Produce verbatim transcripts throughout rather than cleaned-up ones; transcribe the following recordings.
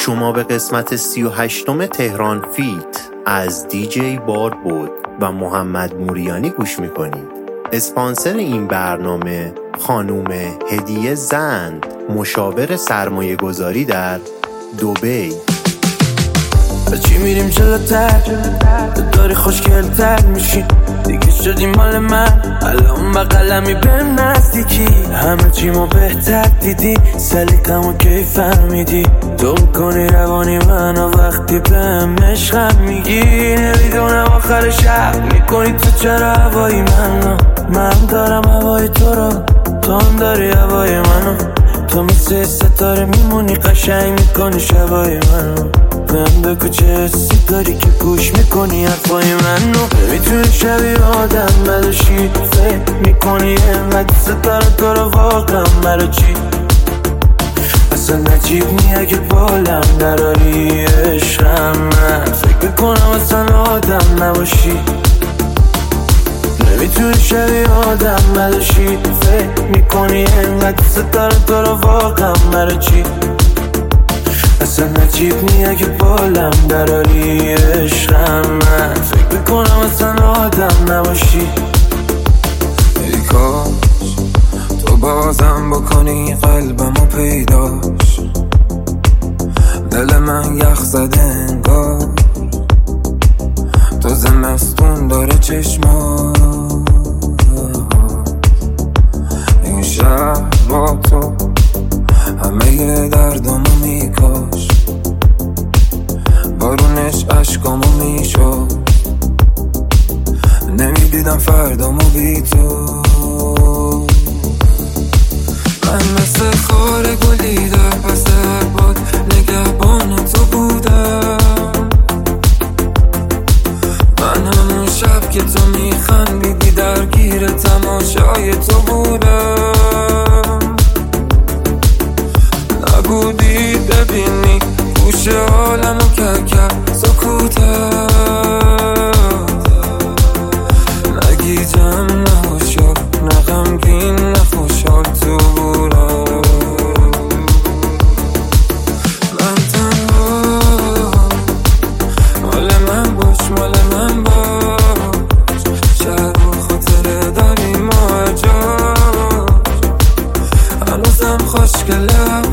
شما به قسمت سی و هشتم تهران فیت از دیجی بار بود و محمد موریانی گوش میکنید. اسپانسر این برنامه خانوم هدیه زند، مشاور سرمایه گذاری در دبی. چی میریم جلوتر داری خوشگلتر میشی دیگه شدی مال من، الان بقلمی بهم نزدیکی، همه چیمو بهتر دیدی، سلیقمو کی فهمیدی، تو میکنی روانی منو وقتی بهم عشقم میگی، نمیدونم آخر شب میکنی تو چرا هوای منو، من دارم هوای تو رو، تو هم داری هوای منو، تو مثل ستاره میمونی قشنگ میکنی شبای منو، بهم بگو چه حسی داری که گوش میکنی حرفای منو، نمیتونی شبیه آدم بدشی، فکر میکنی اینقدر ستاره تو رو واقعا برا چی، اصلا نجیب نی اگه بالم دراری عشقم، من فکر میکنم اصلا آدم نباشی، نمیتونی شبیه آدم بدشی، فکر میکنی اینقدر ستاره تو رو واقعا برا چی، اصلا نجیب نی اگه بالم دراری عشقم، من فکر میکنم اصلا آدم نباشی. ای کاش تو بازم بکنی قلبمو پیداش، دل من یخ زده انگار، تو زمستون داره چشما، این شهر با تو همه دردمو میکاش، بارونش عشقامو میشد، نمیدیدم فردامو بی تو، من مثل خار گلی در پس هر باد نگهبان تو بودم، من همون شب که تو میخندیدی درگیر تماشای تو بودم، نبودی ببینی گوش حالمو کرکر سکوتم، نگیجم نه هوشیار نه غمگین نه خوشحال تو بودم، من تنها مال من باش مال من باش، شاید با خاطره داریم ماجاش، هنوزم خوشگلم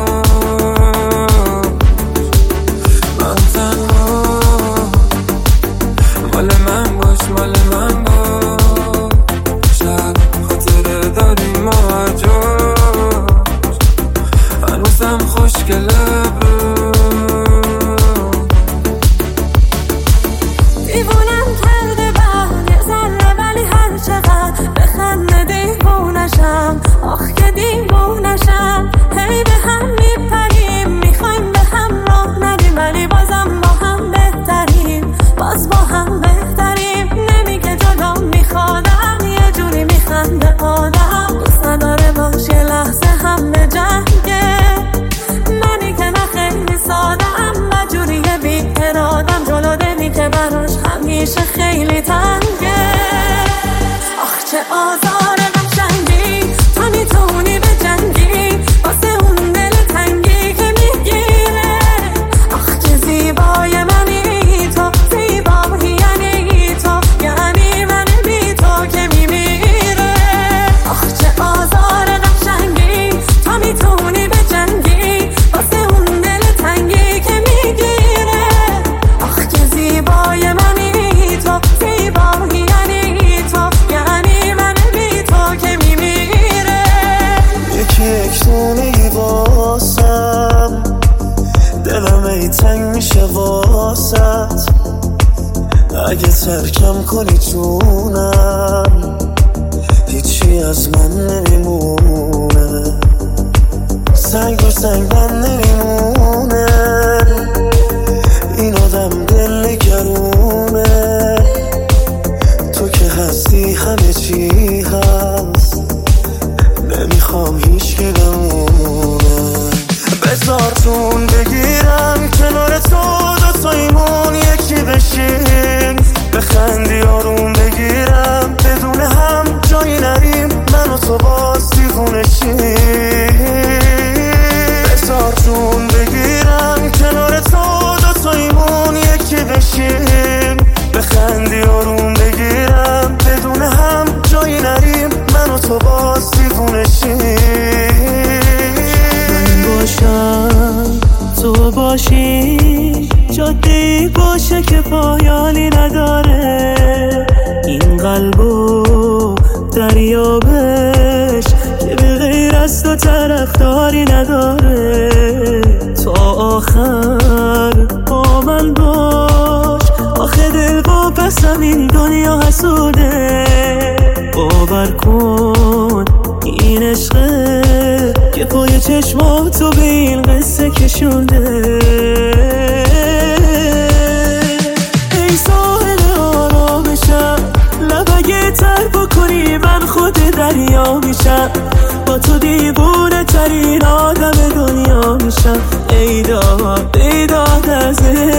خیلی تنگه، آخ چه آزار قشنگی، تو میتونی به جنگی واسه اون دل تنگی که میگیره، آخ چه زیبای منی تو، زیبایی یعنی تو، یعنی من بی تو که میمیره، آخ چه آزار قشنگی، تو میتونی به جنگی واسه اون دل تنگی که میگیره، آخ چه زیبای منی تو، زیبایی یعنی تو، یعنی من بی تو که میمیره، یکی یک دونه واسم دلم ای تنگ میشه واسط، اگه ترکم کنی جونم هیچی از من نمیمونه، سنگ و سنگ من نمیمونه، این آدم دل نگرونه، تو که هستی همه چی هست، نمیخوام هیچ که بمونه، بذار جون بگیرم کنار تو، دوتایمون یکی بشیم، بخندی آروم بگیرم بدون هم جایی نریم، من و تو باز دیوونه شیم، بذار جون بگیرم کنار باشم تو باشی، جاده‌ای باشه که پایانی نداره، این قلبو دریابش که به غیر از تو طرفداری نداره. تا آخر با من باش، آخه دل با پسم این دنیا حسوده. باور کن این عشقه که پای چشماتو به این قصه کشونده. ای ساحل آرامشم، لب اگه تر بکنی من خود دریا میشم، با تو دیوونه ترین آدم دنیا میشم. ای داد ای داد از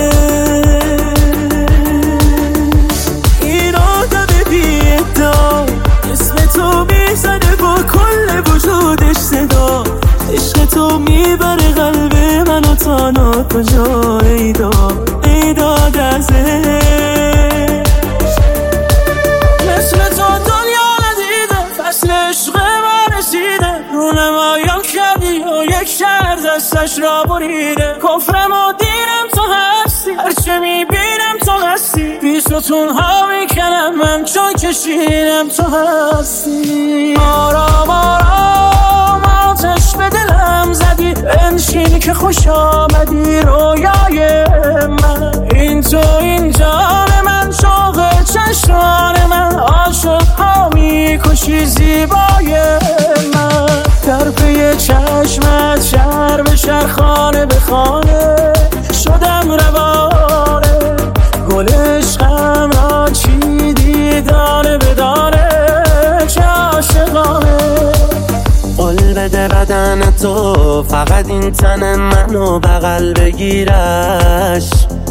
این آدم بی ادعا، اسم تو میزنه با کل وجودش صدا، عشق تو میبره قلب منو تا ناکجا. ای داد ای داد از مثل تو دنیا ندیده، فصل عشق من رسیده، رونمایم کردی و یک شهر دستش را بریده. کفرم و دینم تو هستی، هرچه میبینم تو هستی، بی ستون ها میکنم من چون کشیدم تو هستی. آرام آرام آتش به دلم زدی، انشین که خوش آمدی رویای من. این تو این جان من، شوق چشمان من، عاشق ها میکشی زیبای من. در پی چشمت شهر به شهر، خانه به خانه شدم روانه، گل عشقم را چیدی دانه به دانه، چه عاشقانه. قول بده بدن تو فقط این تن منو بغل بگیرش،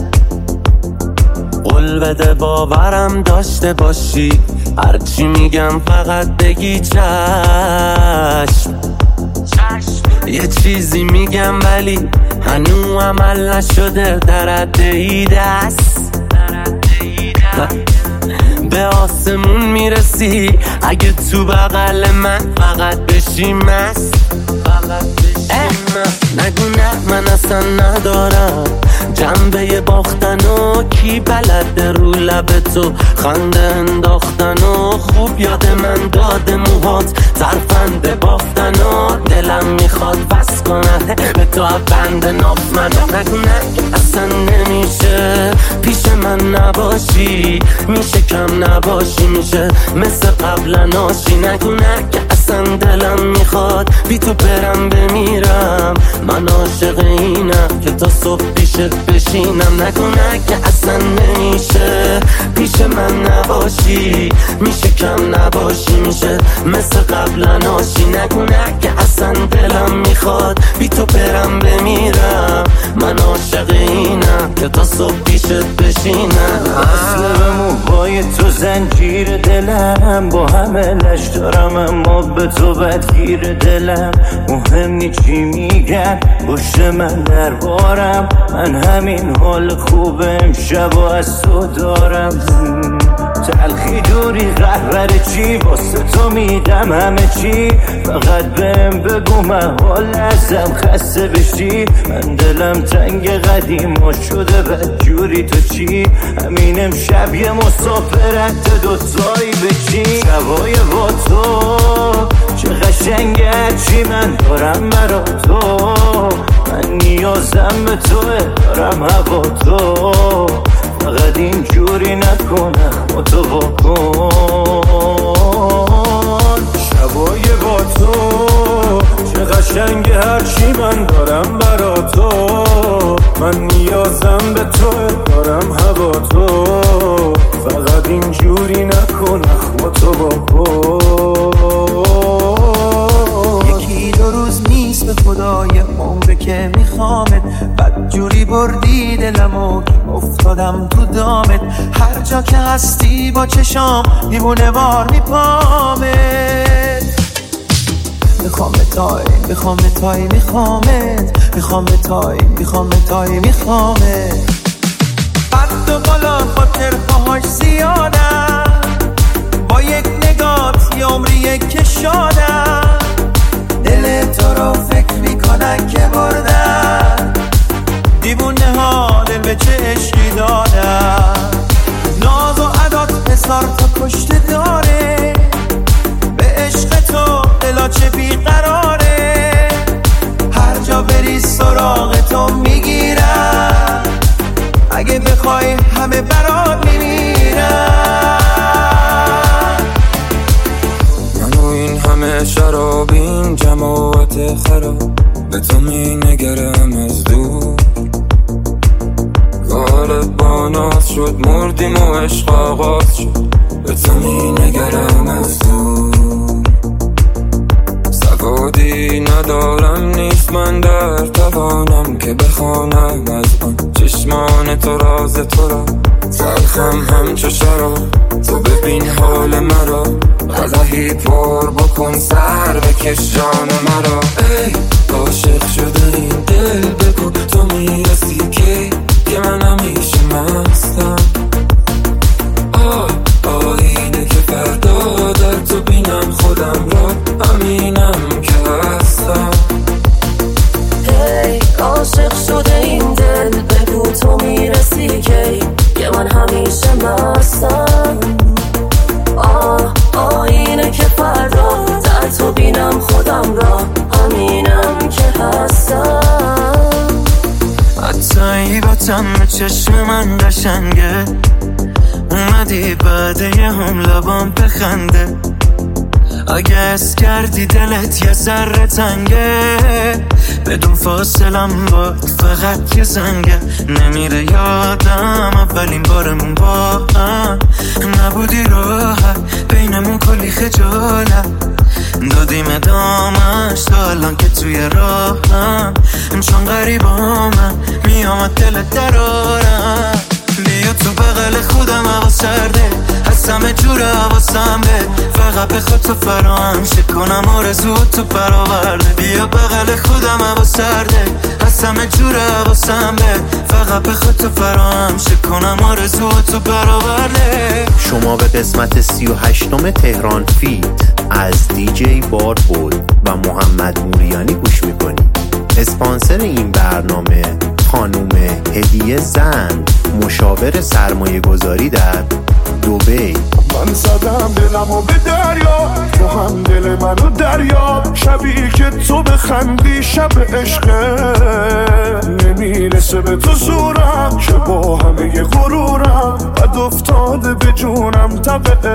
قول بده باورم داشته باشی، هرچی میگم فقط بگی چشم. یه چیزی میگم ولی هنو عمل نشده، در عده دست به آسمون میرسی اگه تو بغل من فقط بشی مست. نگو نه من اصلا ندارم جنبه باختن و کی بلده رو لب تو خنده انداختن و خوب یاد من داده موهات ترفنده بافتن و دلم میخواد بس کنه به تو بند ناف من. نگو نه اصلا نمیشه پیش من نباشی، میشه کم نباشی، میشه مثل قبلا ناشی. نگو نه که اصلا دلم میخواد بی تو برم بمیرم، من عاشق اینم که تا صبح پیشت بشینم. نگو نه که اصلا نمیشه پیش من نباشی، میشه کم نباشی، میشه مثل قبلا ناشی. نگو نه که اصلا دلم میخواد بی تو برم بمیرم، من عاشق اینم که تا صبح پیشت بشینم. اصل به موهای تو زنجیر دلم، با همه لش دارم اما به تو بدگیر دلم. مهم نی چی میگن پشت من دربارم، من همین حال خوب امشب و از تو دارم. تلخی دوری قهر چی واسه تو میدم همه چی، فقط بهم بگو من حال ازم خسته بشی. من دلم تنگ قدیم و شده بدجوری تو چی، همین امشب یه مسافرت دوتایی بچی. شبای با تو چه قشنگه چی من دارم برا تو، من نیازم به توه دارم هوا تو، فقط اینجوری نکنم با تو بکن. شبای با تو چه قشنگه هرچی من دارم برا تو، من نیازم به تو دارم هوا تو، فقط اینجوری نکنم با تو بکن. یکی دو روز نیست به خدای عمره که میخوامت، بدجوری بردی دلمو که افتادم تو دامت. هر جا که هستی با چشام دیوونه وار میپامت. میخوامت تای میخوامت تای میخوامت میخوامت تای میخوامت تای میخوامت. قد و بالا خاطرهاش زیادم، با یک نگات یه عمری یک شادم. دل تو رو فکر میکنن که با سراغ تو میگیرم، اگه بخوای همه برات میمیرم. منو این همه شرابین جماعت خراب به تو می نگرم از دور، غالب بانات شد مردیم و عشق آغاز شد به تو می نگرم از دور. سوادی ندارم نیست من در توانم که بخوانم از آن چشمان تو راز تو را، تلخم همچو شراب تو ببین حال مرا، قدحی پر بکن سر بکش جان مرا. ای عاشق شده این دل بگو تو میرسی که که من همیشه مستم. آه آینه که فردا در تو بینم خودم را، همینم که هستم. ای عاشق شده این دل بگو تو میرسی که که من همیشه مستم. آه آینه که فردا در تو بینم خودم را، همینم که هستم. حتی با تم چشم من قشنگه، اومدی بعد یه هم لبام بخنده. اگه اس کردی دلت یه ذره تنگه، بدون فاصلم باد فقط یه زنگه. نمیره یادم اولین بارمون با هم، نبودی راحت بینمون کلی خجالت، دادیم ادامش تا الان که توی راهم. چون غریبامم میامد دلت درارم، بیا تو بغل خودم هوا سرده، از همه جور حواسم به فقط بخواد تو فراهم شه کنم آرزو تو برآورده. بیا بغل خودم هوا سرده، از همه جور حواسم به فقط بخواد تو فراهم شه کنم آرزو تو برآورده. شما به قسمت سی و هشتم تهران فیت از دیجی باربود و محمد موریانی گوش میکنید. اسپانسر این برنامه خانوم هدیه زند، مشاور سرمایه گذاری در دبی. من زدم دلمو به دریا، تو هم دل منو دریا، شبی که تو بخندی شب عشقه، نمیرسه به تو زورم که با همه ی غرورم، قد افتاده به جونم تب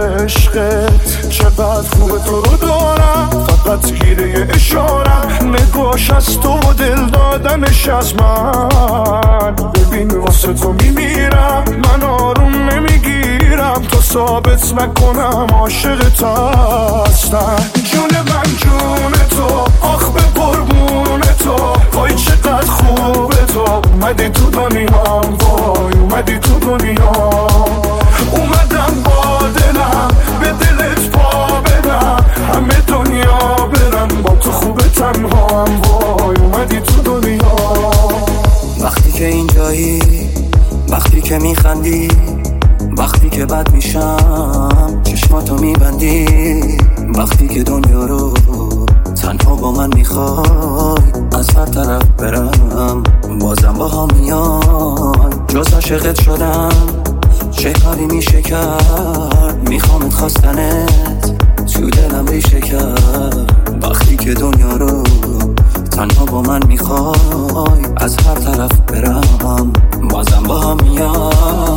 عشقت. چقدر خوب تو رو دارم، فقط گیره اشارم، نگاش از تو و دل دادنش از من. ببین واسه تو میمیرم، من آروم نمیگیرم تا ثابت نکنم عاشقت هستم. جون من جون تو، آخ به قربون تو، وای چقدر خوبه تو، اومدی تو دنیام، وای اومدی تو دنیا. اومدم با دلم به دلت پا بدم، همه دنیا برم با تو خوبه تنها هم، وای اومدی تو دنیا. وقتی که اینجایی، وقتی که میخندی، وقتی که بد میشم چشماتو میبندی، وقتی که دنیا رو تنها با من میخوای، از هر طرف برم بازم با هم میای. جز عاشقت شدم چه کاری میشه کرد، میخوامت خواستنت تو دلم ریشه کرد. وقتی که دنیا رو تنها با من میخوای، از هر طرف برم بازم با هم میای.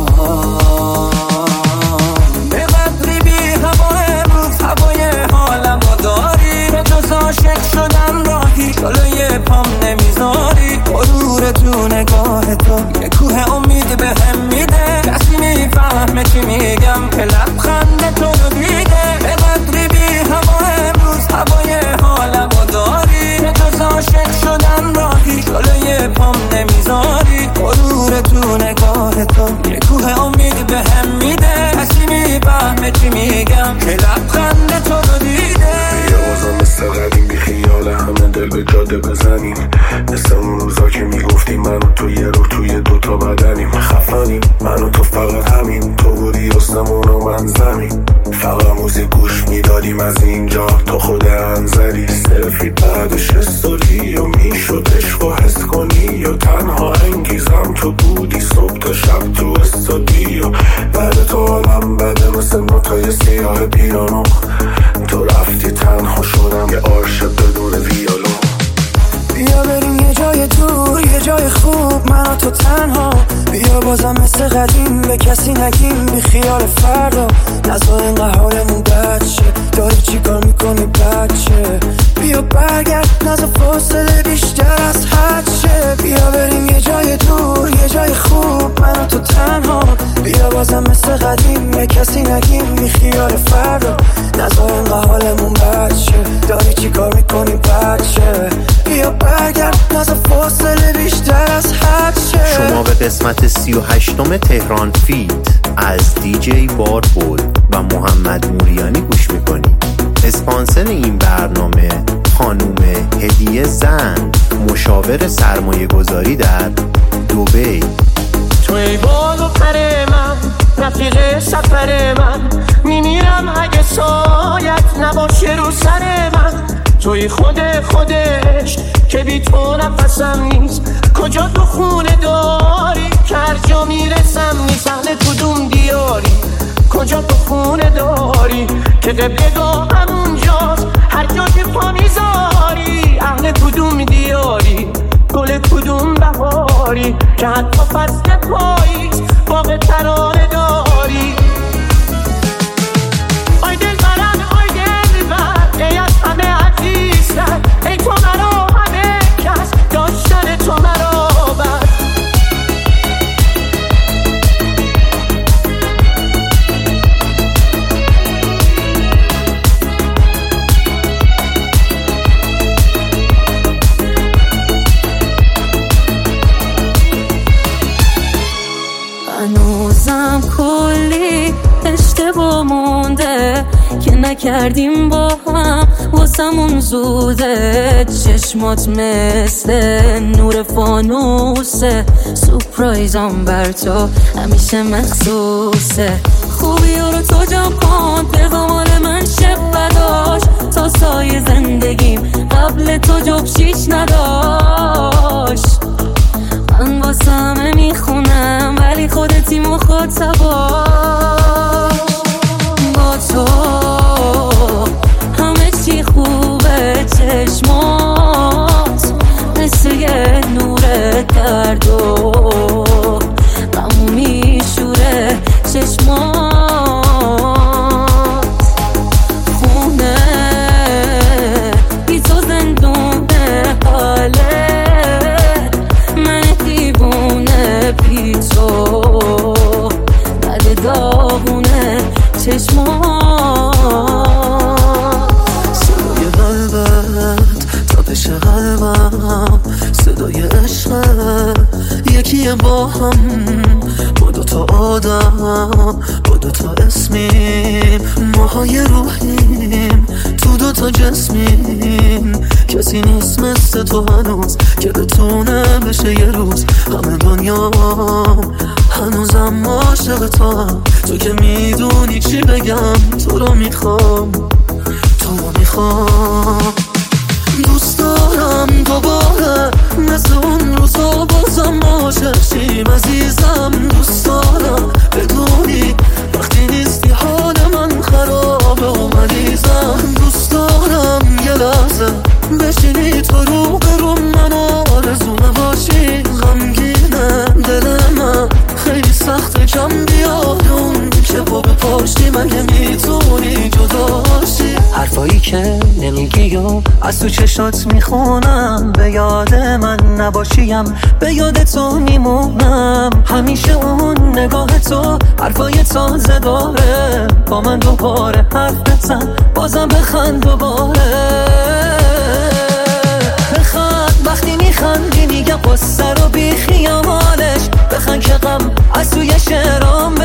به قدری بی هوا امروز هوای حالم رو داری، به جز عاشق شدن راهی جلوی پام نمیذاری. غرور تو نگاه تو یه کوه امید به هم میده، کسی میفهمه چی میگم که لبخند تو رو دیده. به قدری بی هوا امروز هوای حالم رو داری، به جز عاشق شدن راهی جلوی پام نمیذاری. غرور تو نگاه تو یه کوه امید به هم میده، کسی میفهمه چی میگم که لبخند تو رو دیده. بیا بازم مثل قدیم بی خیال همه دل به جاده بزنیم، مثل اون روزا که میگفتیم من و تو یه روح توی دوتا بدنیم. خفنیم من و تو فقط همین، تو بودی اسمون و من زمین، فقط موزیک گوش میدادیم از اینجا تا خود انزلی. سلفی بعد شش سالی و میشد عشق و حس کنی، یا تنها انگیزم تو بودی صبح تا شب تو استودیو. بعد تو حالم بده مثل نوتای سیاه پیانو، تو رفتی تنها شدم یه عاشق بدون ویولو. بیا بریم یه جا جای دور یه جای خوب من و تو تنها، بیا بازم مثل قدیم به کسی نگیم بی خیال فردا، نزا اینقدر حالمون بد شه، داری چی کار میکنی بچه، بیا برگرد نزا فاصله بیشتر از حد شه، بیا بریم یه جای دور یه جای خوب من و تو تنها، بیا بازم مثل قدیم به کسی نگیم بی خیال فردا، نزا اینقدر حالمون بد شه، داری چی کار میکنی بچه، بیا برگرد نزا فاصله بیشتر از حد شه. شما به قسمت سی و هشتم تهران فیت از دیجی باربود و محمد موریانی گوش میکنید. اسپانسر این برنامه خانوم هدیه زند، مشاور سرمایه گذاری در دبی. تو ای بال و پر من، رفیق سفر من، میمیرم اگه سایت نباشه رو سر من، توی خود خودش که بی تو نفسم نیست، کجا تو خونه داری که هر جا میرسم نیست، اهل کدوم دیاری، کجا تو خونه داری که قبلگاه همونجاست، هر جا که پا میذاری، اهل کدوم دیاری، گل کدوم بهاری که حتی فصل پاییز باغ ترانه داری. آی دل برم آی دل بر، ای از همه عزیزتر، ای تو مرا همه کس، داشتن تو مرا بر. هنوزم کلی اشتباه مونده که نکردیم با هم، واسمون زوده، چشمات مثل نور فانوسه، سورپرایزم بر تو همیشه مخصوصه، خوبی رو تو جاپان پیغامال من شب بداشت، تا سایه زندگیم قبل تو جبشیش نداشت، من واسه همه میخونم ولی خودتی مخاطباش، با تو همه چی خوبه، چشمات مثل یه نور درد و غمو میشوره، چشمات خونه بی تو زندونه، حاله من دیوونه بی تو، بد داغونه چشمات. صدای قلبت تپش قلبم، صدای عشقت یکیه با هم، با دوتا آدم با دوتا اسمیم، ماهای روحیم تو دوتا جسمیم، کسی نیست مثل تو هنوز که بتونه بشه یه روز همه دنیا، هنوزم عاشق تو هم، تو که میدونی چی بگم، تو رو میخوام تو رو میخوام، دوست دارم دوباره مثل اون روزا بازم عاشق شیم عزیزم، دوست دارم بدونی وقتی نیستی حال من خرابه و مریضم، دوست دارم یه لحظه بشینی تو رو برو من، آرزومه باشی غمگینه دل من، خیلی سخته کم بیاد اون که با بپاشتی، مگه میتونی جداشی، حرفایی که نمیگی و از تو چشات میخونم، به یاد من نباشیم به یاد تو میمونم، همیشه اون نگاه تو حرفای تازه داره، با من دوباره حرف بزن بازم بخند دوباره، بخند وقتی میخندی میگم قصه رو بی خیالش، بخند که غم از توی شعرام